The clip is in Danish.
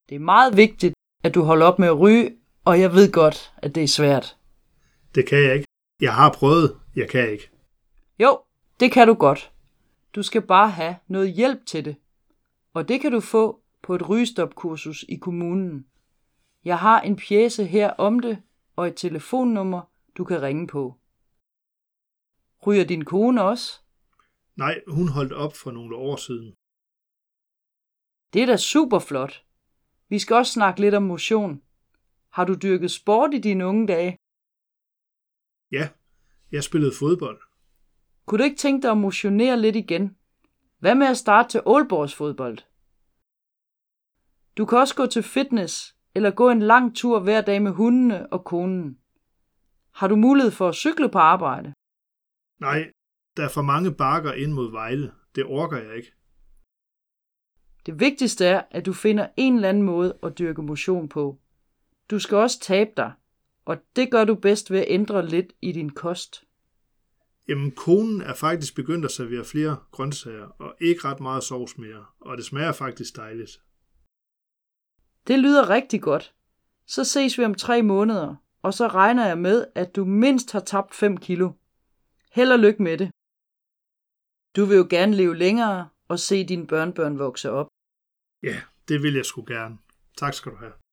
Det er meget vigtigt, at du holder op med at ryge, og jeg ved godt, at det er svært. Det kan jeg ikke. Jeg har prøvet. Jeg kan ikke. Jo, det kan du godt. Du skal bare have noget hjælp til det. Og det kan du få på et rygestopkursus i kommunen. Jeg har en pjece her om det, og et telefonnummer, du kan ringe på. Ryger din kone også? Nej, hun holdt op for nogle år siden. Det er da super flot. Vi skal også snakke lidt om motion. Har du dyrket sport i dine unge dage? Ja, jeg spillede fodbold. Kunne du ikke tænke dig at motionere lidt igen? Hvad med at starte til oldbordsfodbold? Du kan også gå til fitness, eller gå en lang tur hver dag med hundene og konen. Har du mulighed for at cykle på arbejde? Nej, der er for mange bakker ind mod Vejle. Det orker jeg ikke. Det vigtigste er, at du finder en eller anden måde at dyrke motion på. Du skal også tabe dig, og det gør du bedst ved at ændre lidt i din kost. Jamen, konen er faktisk begyndt at servere flere grøntsager, og ikke ret meget sovs mere, og det smager faktisk dejligt. Det lyder rigtig godt. Så ses vi om 3 måneder, og så regner jeg med, at du mindst har tabt 5 kilo. Held og lykke med det. Du vil jo gerne leve længere og se dine børnebørn vokse op. Ja, det vil jeg sgu gerne. Tak skal du have.